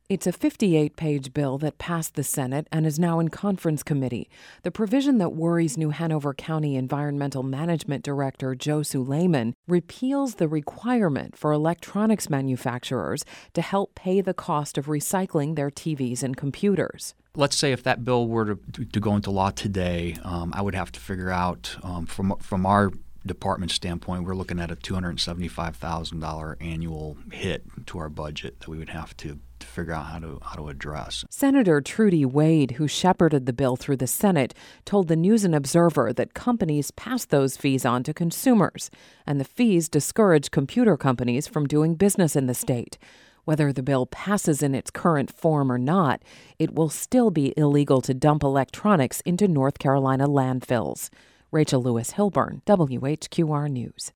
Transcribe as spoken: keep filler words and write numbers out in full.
It's a fifty-eight page bill that passed the Senate and is now in conference committee. The provision that worries New Hanover County Environmental Management Director Joe Suleiman repeals the requirement for electronics manufacturers to help pay the cost of recycling their T Vs and computers. Let's say if that bill were to, to go into law today, um, I would have to figure out um, from from our department standpoint, we're looking at a two hundred seventy-five thousand dollars annual hit to our budget that we would have to, to figure out how to how to address. Senator Trudy Wade, who shepherded the bill through the Senate, told the News and Observer that companies pass those fees on to consumers, and the fees discourage computer companies from doing business in the state. Whether the bill passes in its current form or not, it will still be illegal to dump electronics into North Carolina landfills. Rachel Lewis Hilburn, W H Q R News.